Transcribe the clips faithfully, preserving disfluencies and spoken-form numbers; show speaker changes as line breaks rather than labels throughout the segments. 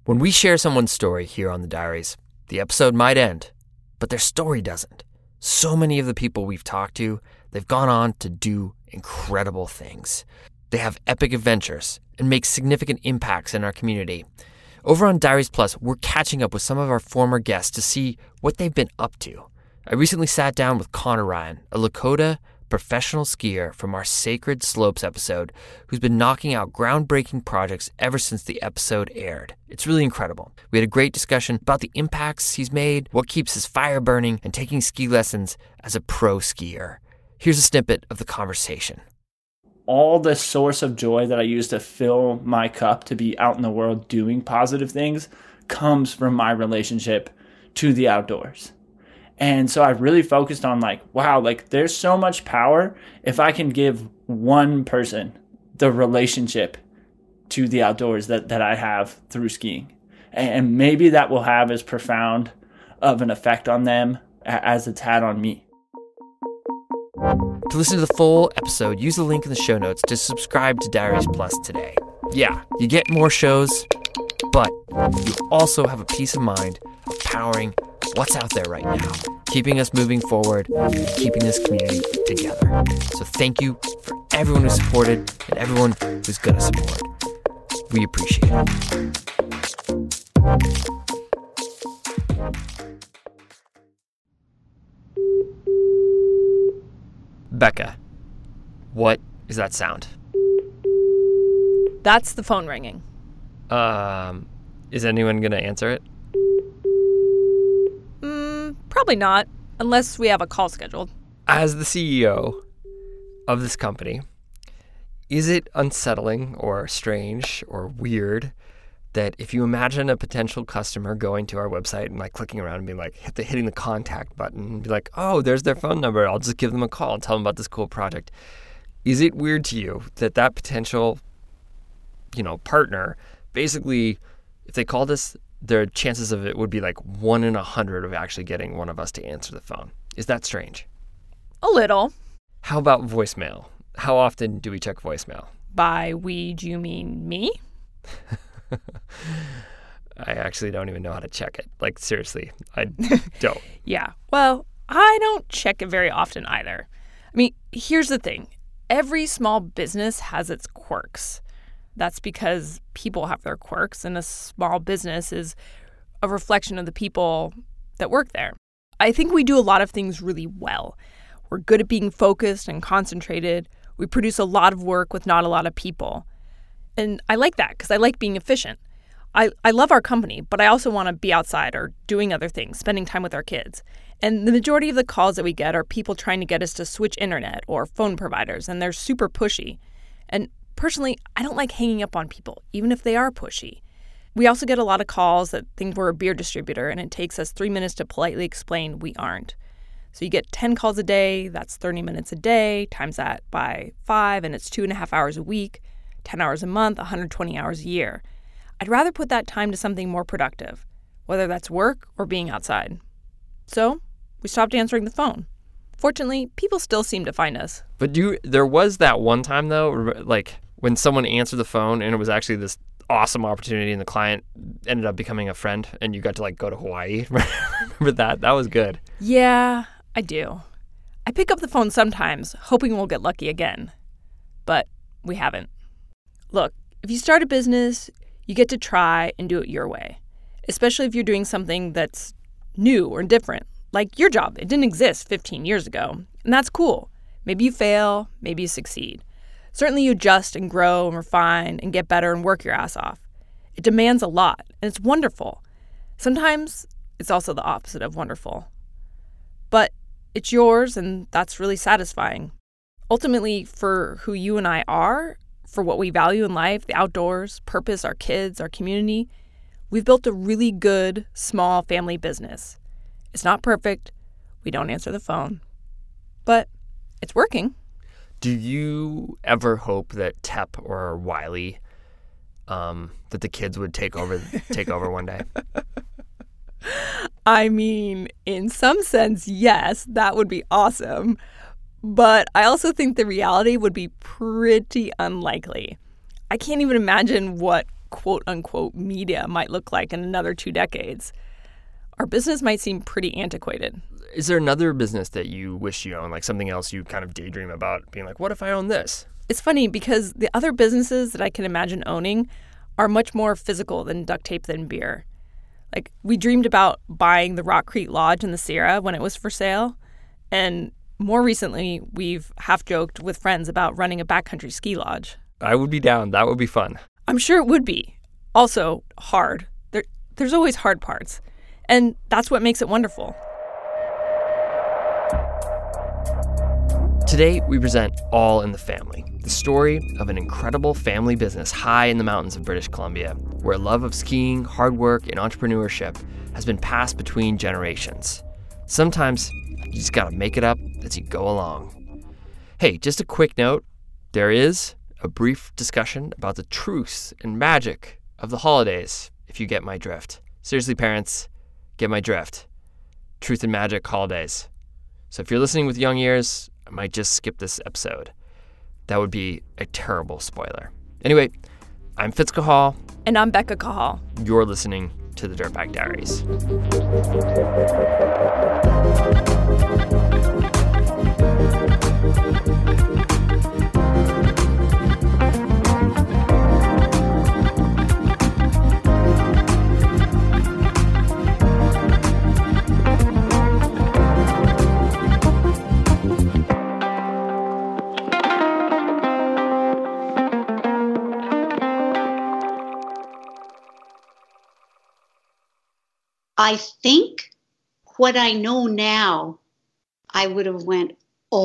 When we share someone's story here on The Diaries, the episode might end, but their story doesn't. So many of the people we've talked to, they've gone on to do incredible things. They have epic adventures and make significant impacts in our community. Over on Diaries Plus, we're catching up with some of our former guests to see what they've been up to. I recently sat down with Connor Ryan, a Lakota professional skier from our Sacred Slopes episode, who's been knocking out groundbreaking projects ever since the episode aired. It's really incredible. We had a great discussion about the impacts he's made, what keeps his fire burning, and taking ski lessons as a pro skier. Here's a snippet of the conversation.
All the source of joy that I use to fill my cup to be out in the world doing positive things comes from my relationship to the outdoors. And so I really focused on like, wow, like there's so much power if I can give one person the relationship to the outdoors that, that I have through skiing. And maybe that will have as profound of an effect on them as it's had on me.
To listen to the full episode, use the link in the show notes to subscribe to Diaries Plus today. Yeah, you get more shows, but you also have a peace of mind of powering what's out there right now, keeping us moving forward, keeping this community together. So thank you for everyone who supported and everyone who's going to support. We appreciate it. Becca, what is that sound?
That's the phone ringing.
Um, is anyone going to answer it?
Mm, probably not, unless we have a call scheduled.
As the C E O of this company, is it unsettling or strange or weird that if you imagine a potential customer going to our website and like clicking around and being like hit the, hitting the contact button and be like, oh, there's their phone number, I'll just give them a call and tell them about this cool project. Is it weird to you that that potential, you know, partner, basically, if they called us, their chances of it would be like one in a hundred of actually getting one of us to answer the phone? Is that strange?
A little.
How about voicemail? How often do we check voicemail?
By we, do you mean me?
I actually don't even know how to check it. Like, seriously, I don't.
Yeah. Well, I don't check it very often either. I mean, here's the thing. Every small business has its quirks. That's because people have their quirks, and a small business is a reflection of the people that work there. I think we do a lot of things really well. We're good at being focused and concentrated. We produce a lot of work with not a lot of people. And I like that because I like being efficient. I, I love our company, but I also want to be outside or doing other things, spending time with our kids. And the majority of the calls that we get are people trying to get us to switch internet or phone providers, and they're super pushy. And personally, I don't like hanging up on people, even if they are pushy. We also get a lot of calls that think we're a beer distributor, and it takes us three minutes to politely explain we aren't. So you get ten calls a day, that's thirty minutes a day, times that by five, and it's two and a half hours a week, ten hours a month, one hundred twenty hours a year. I'd rather put that time to something more productive, whether that's work or being outside. So we stopped answering the phone. Fortunately, people still seem to find us.
But you, there was that one time, though, like when someone answered the phone and it was actually this awesome opportunity and the client ended up becoming a friend and you got to like go to Hawaii. Remember that? That was good.
Yeah, I do. I pick up the phone sometimes, hoping we'll get lucky again. But we haven't. Look, if you start a business, you get to try and do it your way, especially if you're doing something that's new or different. Like your job, it didn't exist fifteen years ago, and that's cool. Maybe you fail, maybe you succeed. Certainly you adjust and grow and refine and get better and work your ass off. It demands a lot, and it's wonderful. Sometimes it's also the opposite of wonderful. But it's yours, and that's really satisfying. Ultimately, for who you and I are, for what we value in life, the outdoors, purpose, our kids, our community, we've built a really good, small family business. It's not perfect. We don't answer the phone. But it's working.
Do you ever hope that Tep or Wiley, um, that the kids would take over take over one day?
I mean, in some sense, yes, that would be awesome. But I also think the reality would be pretty unlikely. I can't even imagine what quote-unquote media might look like in another two decades, our business might seem pretty antiquated.
Is there another business that you wish you owned, like something else you kind of daydream about, being like, what if I own this?
It's funny because the other businesses that I can imagine owning are much more physical than duct tape than beer. Like, we dreamed about buying the Rock Creek Lodge in the Sierra when it was for sale. And more recently, we've half-joked with friends about running a backcountry ski lodge.
I would be down. That would be fun.
I'm sure it would be. Also, hard. There, there's always hard parts. And that's what makes it wonderful.
Today, we present All in the Family, the story of an incredible family business high in the mountains of British Columbia, where a love of skiing, hard work, and entrepreneurship has been passed between generations. Sometimes, you just gotta make it up as you go along. Hey, just a quick note, there is a brief discussion about the truths and magic of the holidays, if you get my drift. Seriously, parents, get my drift. Truth and magic holidays. So if you're listening with young ears, I might just skip this episode. That would be a terrible spoiler. Anyway, I'm Fitz Cahall.
And I'm Becca Cahall.
You're listening to the Dirtbag Diaries.
I think what I know now, I would have went,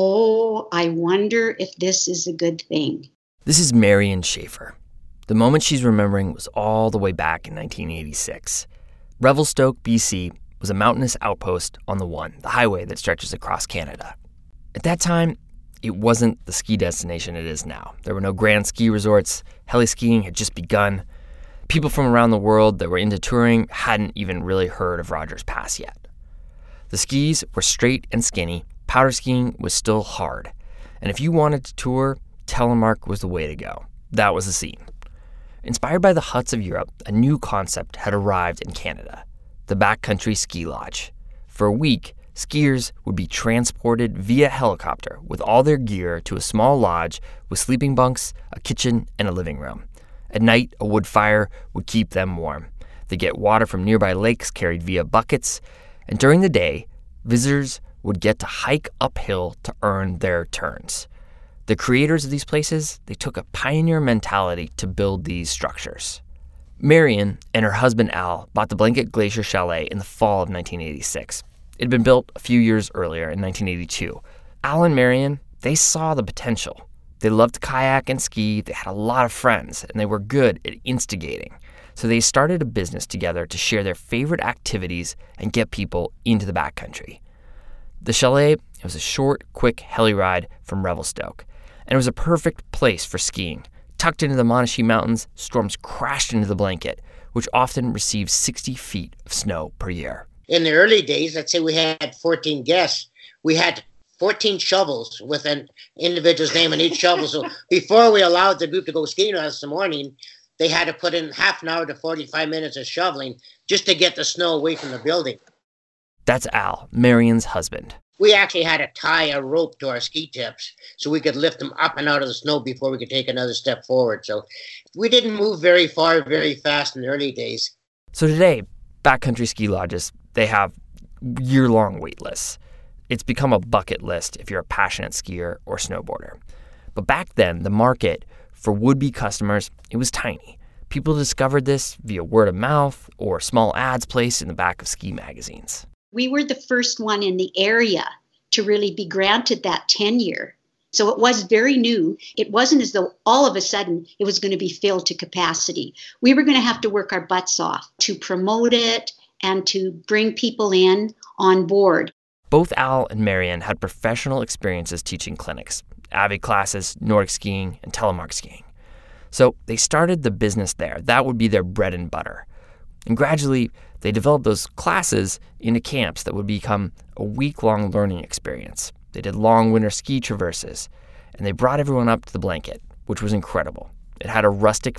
oh, I wonder if this is a good thing.
This is Marion Schaefer. The moment she's remembering was all the way back in nineteen eighty-six. Revelstoke, B C, was a mountainous outpost on the One, the highway that stretches across Canada. At that time, it wasn't the ski destination it is now. There were no grand ski resorts. Heli-skiing had just begun. People from around the world that were into touring hadn't even really heard of Rogers Pass yet. The skis were straight and skinny. Powder skiing was still hard. And if you wanted to tour, telemark was the way to go. That was the scene. Inspired by the huts of Europe, a new concept had arrived in Canada, the backcountry ski lodge. For a week, skiers would be transported via helicopter with all their gear to a small lodge with sleeping bunks, a kitchen, and a living room. At night, a wood fire would keep them warm. They get water from nearby lakes carried via buckets, and during the day, visitors would get to hike uphill to earn their turns. The creators of these places, they took a pioneer mentality to build these structures. Marion and her husband Al bought the Blanket Glacier Chalet in the fall of nineteen eighty-six. It had been built a few years earlier in nineteen eighty-two. Al and Marion, they saw the potential. They loved to kayak and ski, they had a lot of friends, and they were good at instigating. So they started a business together to share their favorite activities and get people into the backcountry. The chalet, it was a short, quick heli ride from Revelstoke, and it was a perfect place for skiing. Tucked into the Monashee Mountains, storms crashed into the Blanket, which often received sixty feet of snow per year.
In the early days, let's say we had fourteen guests, we had fourteen shovels with an individual's name on each shovel. So before we allowed the group to go skiing with us in the morning, they had to put in half an hour to forty-five minutes of shoveling just to get the snow away from the building.
That's Al, Marion's husband.
We actually had to tie a rope to our ski tips so we could lift them up and out of the snow before we could take another step forward. So we didn't move very far, very fast in the early days.
So today, backcountry ski lodges, they have year-long wait lists. It's become a bucket list if you're a passionate skier or snowboarder. But back then, the market for would-be customers, it was tiny. People discovered this via word of mouth or small ads placed in the back of ski magazines.
We were the first one in the area to really be granted that tenure. So it was very new. It wasn't as though all of a sudden it was going to be filled to capacity. We were going to have to work our butts off to promote it and to bring people in on board.
Both Al and Marion had professional experiences teaching clinics, avid classes, Nordic skiing, and telemark skiing. So they started the business there. That would be their bread and butter. And gradually, they developed those classes into camps that would become a week-long learning experience. They did long winter ski traverses, and they brought everyone up to the Blanket, which was incredible. It had a rustic feel,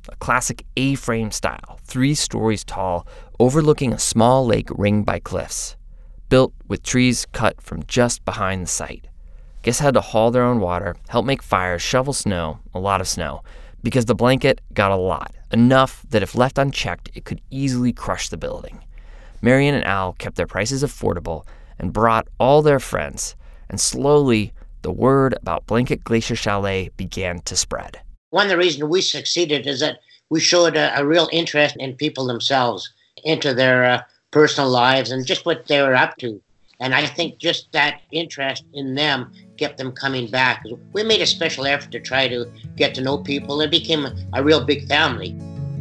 a classic A-frame style, three stories tall, overlooking a small lake ringed by cliffs, built with trees cut from just behind the site. Guests had to haul their own water, help make fires, shovel snow, a lot of snow, because the blanket got a lot, enough that if left unchecked, it could easily crush the building. Marion and Al kept their prices affordable and brought all their friends, and slowly the word about Blanket Glacier Chalet began to spread.
One of the reasons we succeeded is that we showed a, a real interest in people themselves, into their uh, personal lives and just what they were up to. And I think just that interest in them kept them coming back. We made a special effort to try to get to know people. It became a, a real big family.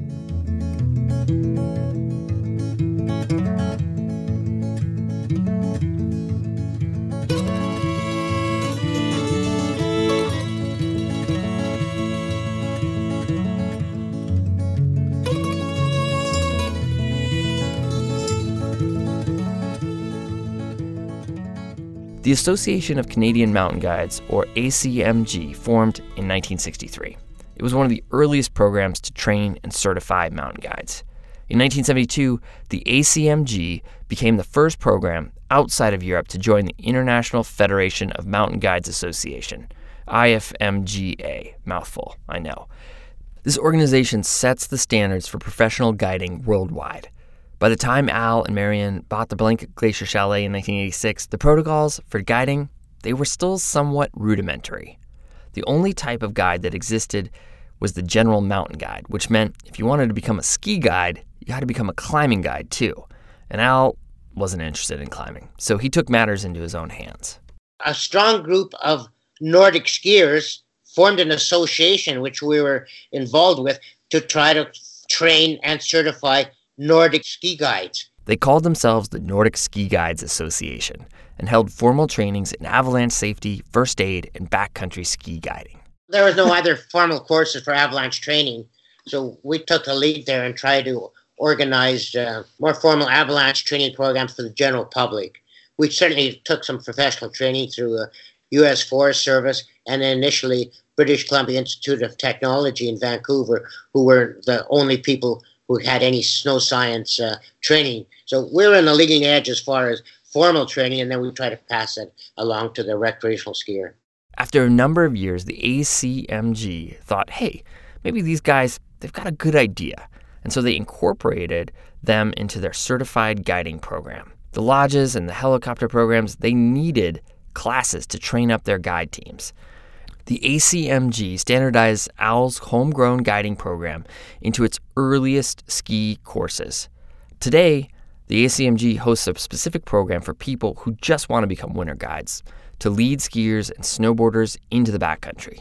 The Association of Canadian Mountain Guides, or A C M G, formed in nineteen sixty-three. It was one of the earliest programs to train and certify mountain guides. In nineteen seventy-two, the A C M G became the first program outside of Europe to join the International Federation of Mountain Guides Association, I F M G A, mouthful, I know. This organization sets the standards for professional guiding worldwide. By the time Al and Marion bought the Blanket Glacier Chalet in nineteen eighty-six, the protocols for guiding, they were still somewhat rudimentary. The only type of guide that existed was the general mountain guide, which meant if you wanted to become a ski guide, you had to become a climbing guide too. And Al wasn't interested in climbing, so he took matters into his own hands.
A strong group of Nordic skiers formed an association which we were involved with to try to train and certify Nordic ski guides.
They called themselves the Nordic Ski Guides Association and held formal trainings in avalanche safety, first aid, and backcountry ski guiding.
There was no other formal courses for avalanche training, so we took the lead there and tried to organize uh, more formal avalanche training programs for the general public. We certainly took some professional training through the U S Forest Service and then initially British Columbia Institute of Technology in Vancouver, who were the only people who had any snow science uh, training. So we were in the leading edge as far as formal training, and then we try to pass it along to the recreational skier.
After a number of years, the A C M G thought, hey, maybe these guys, they've got a good idea. And so they incorporated them into their certified guiding program. The lodges and the helicopter programs, they needed classes to train up their guide teams. The A C M G standardized Al's homegrown guiding program into its earliest ski courses. Today, the A C M G hosts a specific program for people who just want to become winter guides, to lead skiers and snowboarders into the backcountry.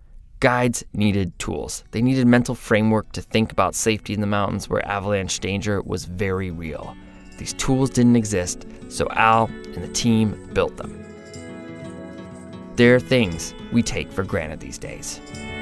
Guides needed tools. They needed mental framework to think about safety in the mountains where avalanche danger was very real. These tools didn't exist, so Al and the team built them. They're things we take for granted these days.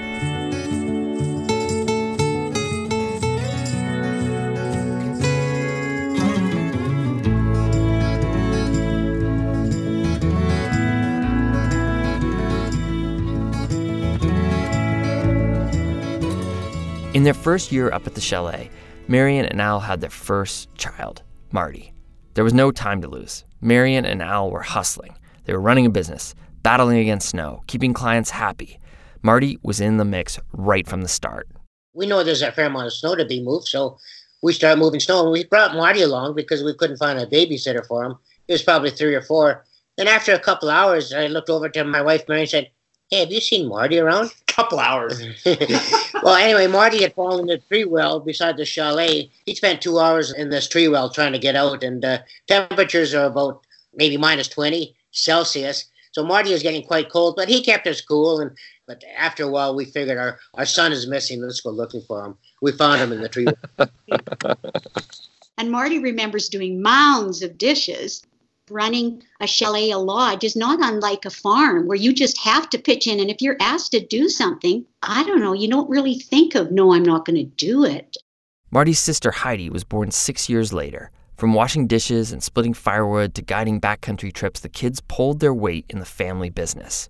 In their first year up at the chalet, Marion and Al had their first child, Marty. There was no time to lose. Marion and Al were hustling. They were running a business, battling against snow, keeping clients happy. Marty was in the mix right from the start.
We know there's a fair amount of snow to be moved, so we started moving snow. And we brought Marty along because we couldn't find a babysitter for him. He was probably three or four. Then after a couple hours, I looked over to my wife, Mary, and said, hey, have you seen Marty around?
Couple hours.
Well, anyway, Marty had fallen in a tree well beside the chalet. He spent two hours in this tree well trying to get out, and uh, temperatures are about maybe minus twenty Celsius. So Marty was getting quite cold, but he kept us cool. And but after a while, we figured our, our son is missing. Let's go looking for him. We found him in the tree well.
And Marty remembers doing mounds of dishes. Running a chalet, a lodge is not unlike a farm where you just have to pitch in. And if you're asked to do something, I don't know, you don't really think of, no, I'm not going to do it.
Marty's sister Heidi was born six years later. From washing dishes and splitting firewood to guiding backcountry trips, the kids pulled their weight in the family business.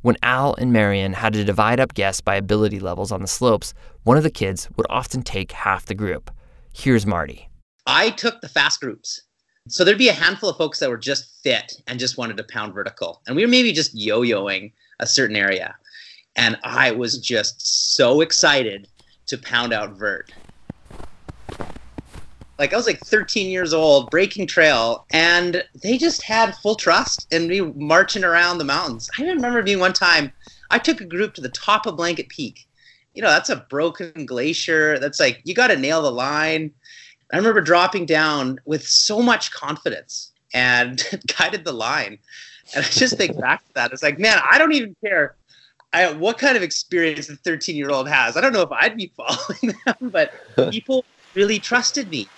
When Al and Marion had to divide up guests by ability levels on the slopes, one of the kids would often take half the group. Here's Marty.
I took the fast groups. So there'd be a handful of folks that were just fit and just wanted to pound vertical. And we were maybe just yo-yoing a certain area. And I was just so excited to pound out vert. Like, I was like thirteen years old, breaking trail, and they just had full trust in me marching around the mountains. I remember being one time, I took a group to the top of Blanket Peak. You know, that's a broken glacier. That's like, you got to nail the line. I remember dropping down with so much confidence and guided the line. And I just think back to that. It's like, man, I don't even care I, what kind of experience a thirteen-year-old has. I don't know if I'd be following them, but people really trusted me.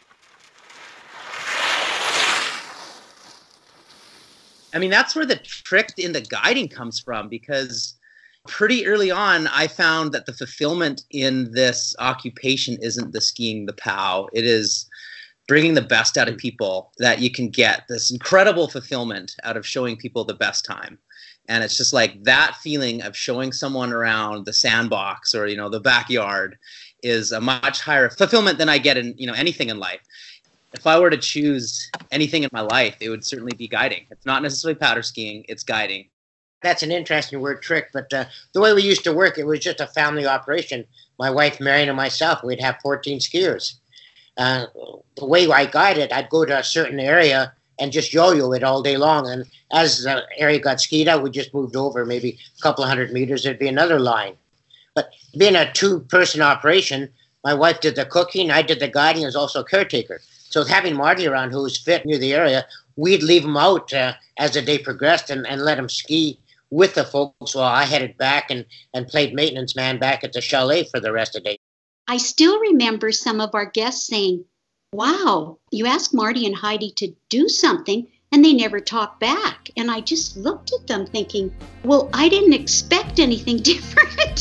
I mean, that's where the trick in the guiding comes from, because pretty early on, I found that the fulfillment in this occupation isn't the skiing the POW. It is bringing the best out of people, that you can get this incredible fulfillment out of showing people the best time. And it's just like that feeling of showing someone around the sandbox or, you know, the backyard is a much higher fulfillment than I get in, you know, anything in life. If I were to choose anything in my life, it would certainly be guiding. It's not necessarily powder skiing, it's guiding.
That's an interesting word, trick, but uh, the way we used to work, it was just a family operation. My wife, Marion, and myself, we'd have fourteen skiers. Uh, the way I guided, I'd go to a certain area and just yo-yo it all day long. And as the area got skied out, we just moved over maybe a couple of hundred meters, there'd be another line. But being a two-person operation, my wife did the cooking, I did the guiding, and was also a caretaker. So having Marty around, who was fit near the area, we'd leave him out uh, as the day progressed and, and let him ski with the folks while I headed back and, and played maintenance man back at the chalet for the rest of the day.
I still remember some of our guests saying, wow, you asked Marty and Heidi to do something and they never talked back. And I just looked at them thinking, well, I didn't expect anything different.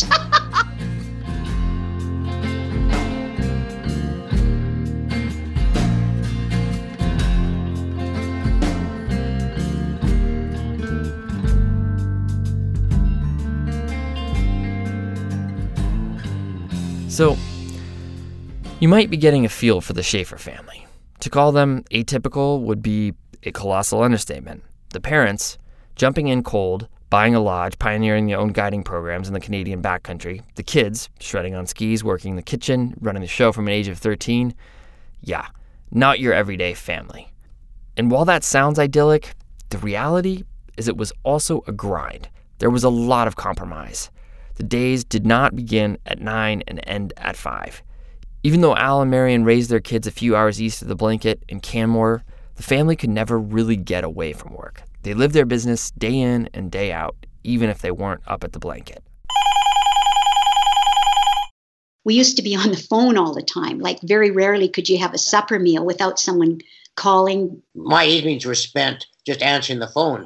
So, you might be getting a feel for the Schaefer family. To call them atypical would be a colossal understatement. The parents, jumping in cold, buying a lodge, pioneering their own guiding programs in the Canadian backcountry. The kids, shredding on skis, working in the kitchen, running the show from an age of thirteen. Yeah, not your everyday family. And while that sounds idyllic, the reality is it was also a grind. There was a lot of compromise. The days did not begin at nine and end at five. Even though Al and Marion raised their kids a few hours east of the Blanket in Canmore, the family could never really get away from work. They lived their business day in and day out, even if they weren't up at the Blanket.
We used to be on the phone all the time. Like, very rarely could you have a supper meal without someone calling.
My evenings were spent just answering the phone.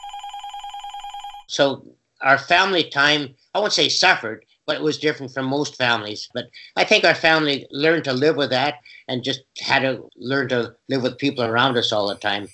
So our family time, I won't say suffered, but it was different from most families. But I think our family learned to live with that and just had to learn to live with people around us all the time.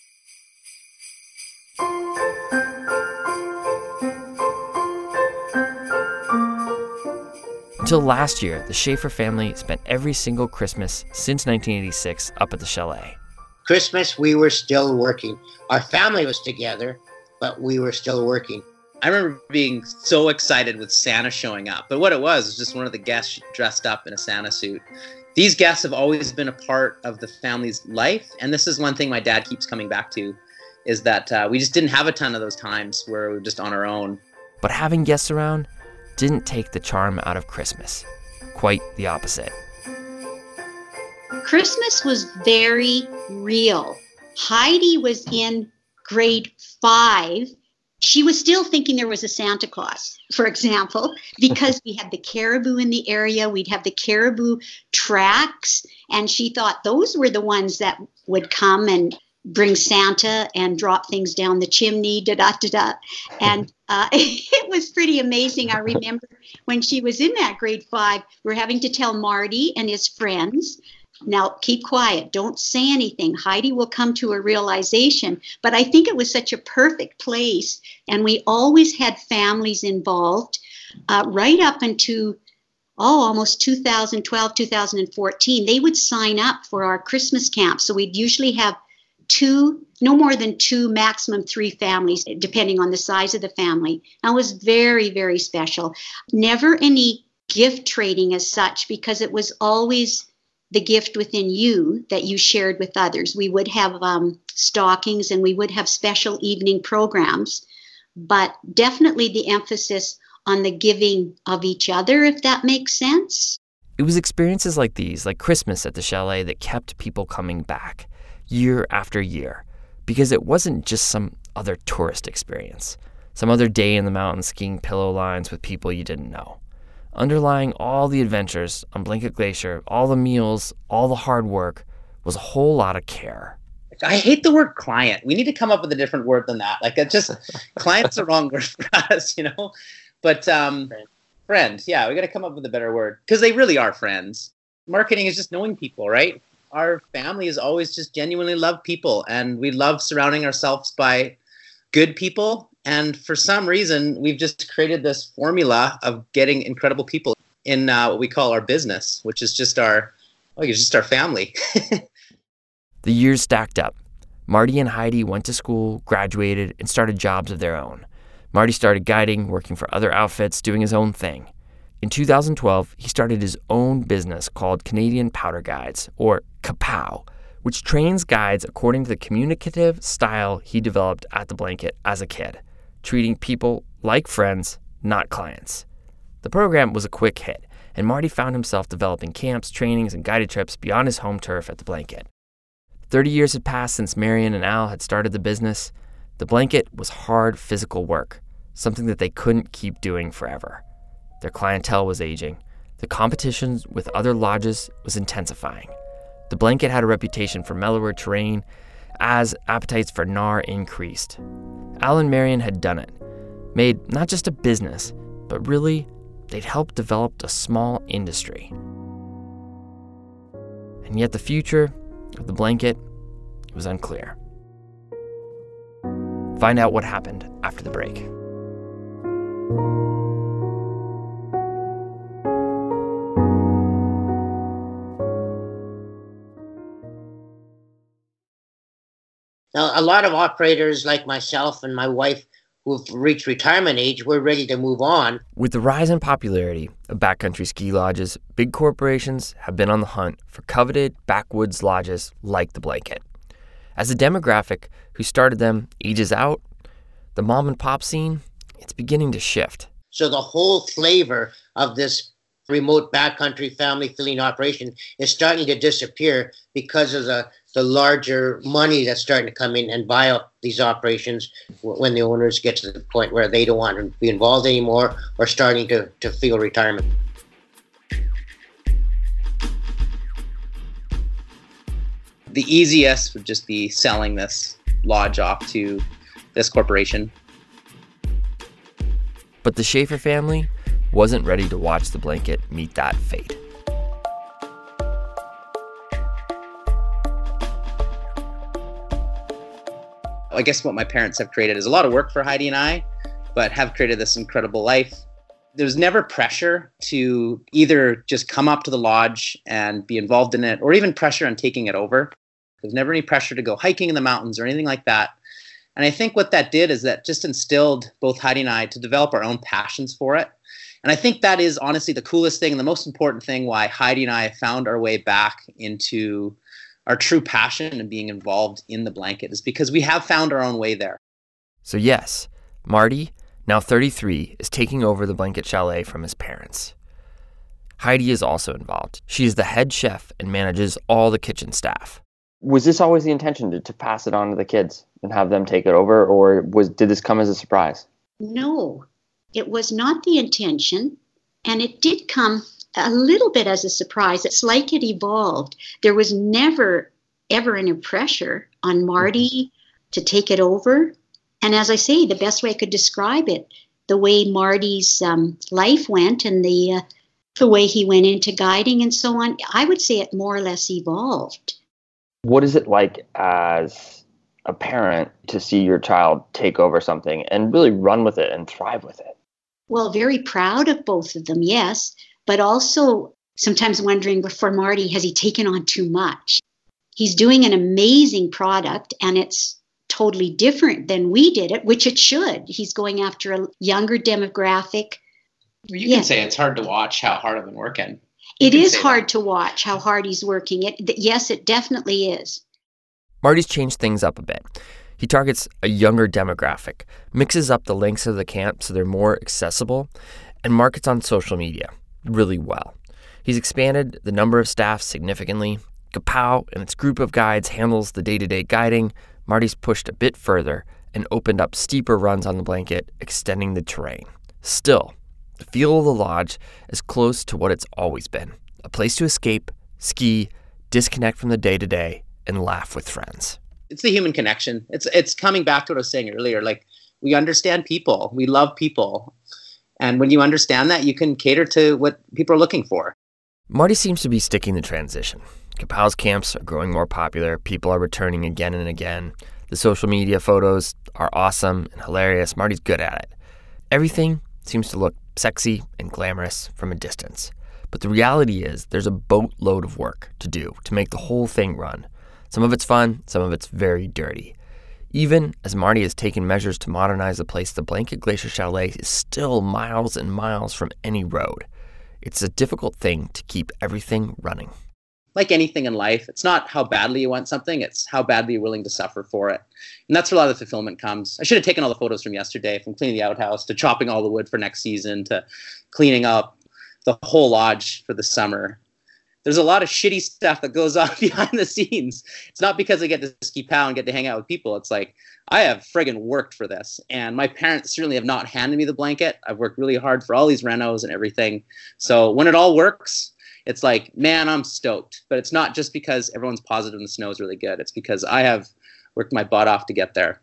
Until last year, the Schaefer family spent every single Christmas since nineteen eighty-six up at the chalet.
Christmas, we were still working. Our family was together, but we were still working.
I remember being so excited with Santa showing up. But what it was was just one of the guests dressed up in a Santa suit. These guests have always been a part of the family's life. And this is one thing my dad keeps coming back to, is that uh, we just didn't have a ton of those times where we were just on our own.
But having guests around didn't take the charm out of Christmas. Quite the opposite.
Christmas was very real. Heidi was in grade five. She was still thinking there was a Santa Claus, for example, because we had the caribou in the area. We'd have the caribou tracks. And she thought those were the ones that would come and bring Santa and drop things down the chimney, da-da-da-da. And uh, it was pretty amazing. I remember when she was in that grade five, we were having to tell Marty and his friends Now, keep quiet. Don't say anything. Heidi will come to a realization. But I think it was such a perfect place. And we always had families involved uh, right up into, oh, almost two thousand twelve, two thousand fourteen. They would sign up for our Christmas camp. So we'd usually have two, no more than two, maximum three families, depending on the size of the family. That was very, very special. Never any gift trading as such, because it was always the gift within you that you shared with others. We would have um, stockings and we would have special evening programs, but definitely the emphasis on the giving of each other, if that makes sense.
It was experiences like these, like Christmas at the chalet, that kept people coming back year after year, because it wasn't just some other tourist experience, some other day in the mountains skiing pillow lines with people you didn't know. Underlying all the adventures on Blanket Glacier, all the meals, all the hard work, was a whole lot of care.
I hate the word client. We need to come up with a different word than that. Like, it just, client's the wrong word for us, you know? But um, friend. friend, yeah, we got to come up with a better word, because they really are friends. Marketing is just knowing people, right? Our family has always just genuinely loved people, and we love surrounding ourselves by good people. And for some reason, we've just created this formula of getting incredible people in uh, what we call our business, which is just our, oh, it's just our family.
The years stacked up. Marty and Heidi went to school, graduated, and started jobs of their own. Marty started guiding, working for other outfits, doing his own thing. In two thousand twelve, he started his own business called Canadian Powder Guides, or Kapow, which trains guides according to the communicative style he developed at the Blanket as a kid, treating people like friends, not clients. The program was a quick hit, and Marty found himself developing camps, trainings, and guided trips beyond his home turf at the Blanket. Thirty years had passed since Marion and Al had started the business. The Blanket was hard physical work, something that they couldn't keep doing forever. Their clientele was aging. The competition with other lodges was intensifying. The Blanket had a reputation for mellower terrain as appetites for N A R increased. Al and Marion had done it, made not just a business, but really, they'd helped develop a small industry. And yet the future of the Blanket was unclear. Find out what happened after the break.
Now, a lot of operators like myself and my wife who've reached retirement age, we're ready to move on.
With the rise in popularity of backcountry ski lodges, big corporations have been on the hunt for coveted backwoods lodges like the Blanket. As the demographic who started them ages out, the mom and pop scene, it's beginning to shift.
So the whole flavor of this remote backcountry family feeling operation is starting to disappear because of the, the larger money that's starting to come in and buy up these operations when the owners get to the point where they don't want to be involved anymore or starting to, to feel retirement.
The easiest would just be selling this lodge off to this corporation.
But the Schaefer family wasn't ready to watch the Blanket meet that fate.
I guess what my parents have created is a lot of work for Heidi and I, but have created this incredible life. There's never pressure to either just come up to the lodge and be involved in it, or even pressure on taking it over. There's never any pressure to go hiking in the mountains or anything like that. And I think what that did is that just instilled both Heidi and I to develop our own passions for it. And I think that is honestly the coolest thing and the most important thing why Heidi and I found our way back into our true passion and being involved in the Blanket, is because we have found our own way there.
So yes, Marty, now thirty-three, is taking over the Blanket Chalet from his parents. Heidi is also involved. She is the head chef and manages all the kitchen staff.
Was this always the intention to, to pass it on to the kids and have them take it over, or was did this come as a surprise?
No, it was not the intention, and it did come a little bit as a surprise. It's like it evolved. There was never, ever any pressure on Marty to take it over. And as I say, the best way I could describe it, the way Marty's um, life went and the uh, the way he went into guiding and so on, I would say it more or less evolved.
What is it like as a parent to see your child take over something and really run with it and thrive with it?
Well, very proud of both of them, yes, but also sometimes wondering for Marty, has he taken on too much? He's doing an amazing product and it's totally different than we did it, which it should. He's going after a younger demographic.
You
Yeah.
can say it's hard to watch how hard I've been working.
It
You can
is
say
hard
that.
to watch how hard he's working. It th- yes, it definitely is.
Marty's changed things up a bit. He targets a younger demographic, mixes up the lengths of the camp so they're more accessible, and markets on social media really well. He's expanded the number of staff significantly. Kapow and its group of guides handles the day-to-day guiding. Marty's pushed a bit further and opened up steeper runs on the blanket, extending the terrain. Still, the feel of the lodge is close to what it's always been, a place to escape, ski, disconnect from the day-to-day, and laugh with friends.
It's the human connection. It's it's coming back to what I was saying earlier. Like, we understand people. We love people. And when you understand that, you can cater to what people are looking for.
Marty seems to be sticking the transition. Kapow's camps are growing more popular. People are returning again and again. The social media photos are awesome and hilarious. Marty's good at it. Everything seems to look sexy and glamorous from a distance. But the reality is there's a boatload of work to do to make the whole thing run. Some of it's fun, some of it's very dirty. Even as Marty has taken measures to modernize the place, the Blanket Glacier Chalet is still miles and miles from any road. It's a difficult thing to keep everything running.
Like anything in life, it's not how badly you want something, it's how badly you're willing to suffer for it. And that's where a lot of the fulfillment comes. I should have taken all the photos from yesterday, from cleaning the outhouse to chopping all the wood for next season to cleaning up the whole lodge for the summer. There's a lot of shitty stuff that goes on behind the scenes. It's not because I get to ski pow and get to hang out with people. It's like, I have friggin' worked for this. And my parents certainly have not handed me the blanket. I've worked really hard for all these renos and everything. So when it all works, it's like, man, I'm stoked. But it's not just because everyone's positive and the snow is really good. It's because I have worked my butt off to get there.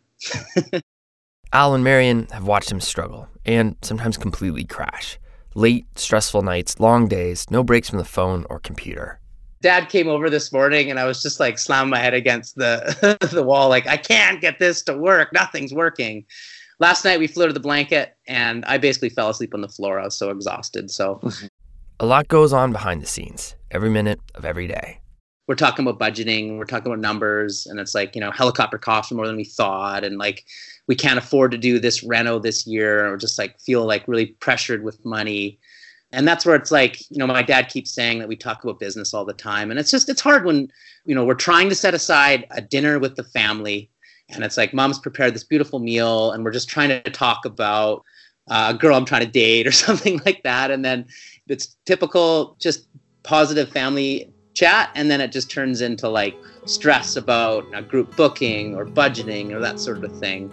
Al and Marion have watched him struggle and sometimes completely crash. Late, stressful nights, long days, no breaks from the phone or computer.
Dad came over this morning and I was just like slamming my head against the the wall. Like, I can't get this to work. Nothing's working. Last night we flew to the blanket and I basically fell asleep on the floor. I was so exhausted. So
A lot goes on behind the scenes, every minute of every day.
we're talking about budgeting, we're talking about numbers, and it's like, you know, helicopter costs more than we thought, and like we can't afford to do this reno this year, or just like feel like really pressured with money. And that's where it's like, you know, my dad keeps saying that we talk about business all the time, and it's just, it's hard when, you know, we're trying to set aside a dinner with the family, and it's like mom's prepared this beautiful meal, and we're just trying to talk about uh, a girl I'm trying to date or something like that, and then it's typical just positive family chat, and then it just turns into like stress about a group booking or budgeting or that sort of thing.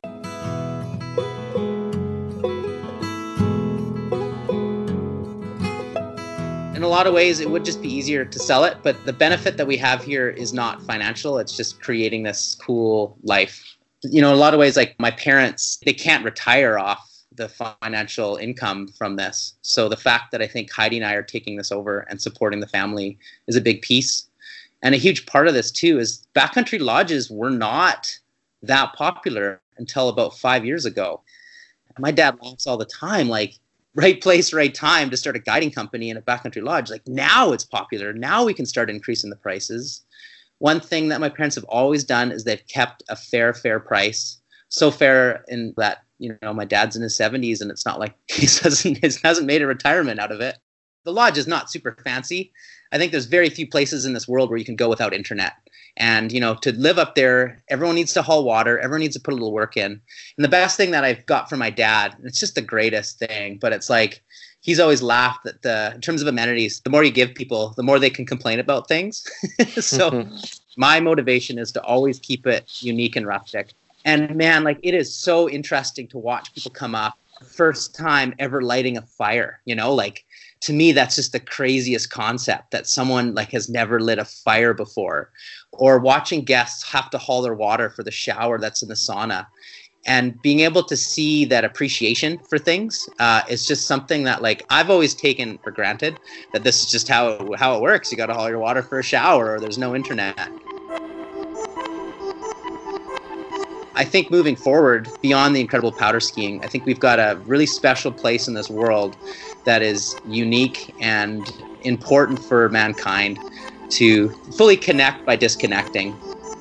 In a lot of ways, it would just be easier to sell it, but the benefit that we have here is not financial. It's just creating this cool life. You know, in a lot of ways, like my parents, they can't retire off the financial income from this. So the fact that I think Heidi and I are taking this over and supporting the family is a big piece. And a huge part of this too is backcountry lodges were not that popular until about five years ago. My dad laughs all the time, like, right place, right time to start a guiding company in a backcountry lodge. Like, now it's popular. Now we can start increasing the prices. One thing that my parents have always done is they've kept a fair, fair price. So fair in that, you know, my dad's in his seventies and it's not like he hasn't, he hasn't made a retirement out of it. The lodge is not super fancy. I think there's very few places in this world where you can go without internet. And, you know, to live up there, everyone needs to haul water. Everyone needs to put a little work in. And the best thing that I've got from my dad, it's just the greatest thing, but it's like, he's always laughed that the, in terms of amenities, the more you give people, the more they can complain about things. So my motivation is to always keep it unique and rustic. And man, like, it is so interesting to watch people come up first time ever lighting a fire, you know, like, to me, that's just the craziest concept, that someone like has never lit a fire before, or watching guests have to haul their water for the shower that's in the sauna. And being able to see that appreciation for things uh, is just something that, like, I've always taken for granted, that this is just how it, how it works. You got to haul your water for a shower, or there's no internet. I think moving forward, beyond the incredible powder skiing, I think we've got a really special place in this world that is unique and important for mankind to fully connect by disconnecting.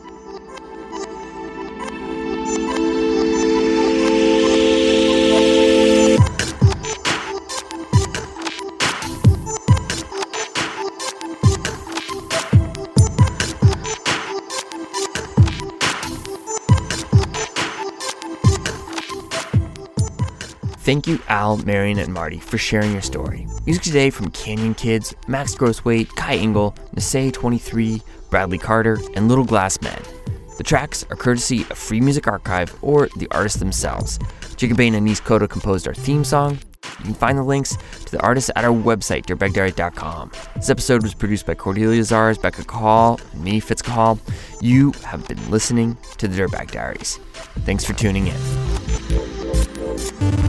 Thank you, Al, Marion, and Marty, for sharing your story. Music today from Canyon Kids, Max Grosswaite, Kai Engel, Nasei twenty-three, Bradley Carter, and Little Glass Men. The tracks are courtesy of Free Music Archive or the artists themselves. Jacob Bain and Nis Koda composed our theme song. You can find the links to the artists at our website, dirtbag diary dot com. This episode was produced by Cordelia Zars, Becca Cahal, and me, Fitz Cahal. You have been listening to the Dirtbag Diaries. Thanks for tuning in.